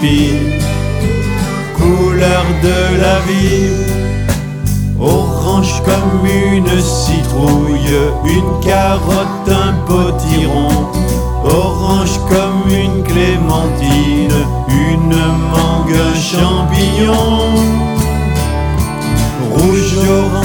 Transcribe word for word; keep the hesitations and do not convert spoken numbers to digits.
épines, couleur de la vie. Orange comme une citrouille, une carotte, un potiron. Orange comme une clémentine, une mangue, un champignon. Rouge, orange